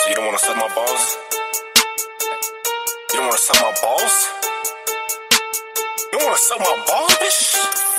So you don't wanna suck my balls? You don't wanna suck my balls? You don't wanna suck my balls, bitch?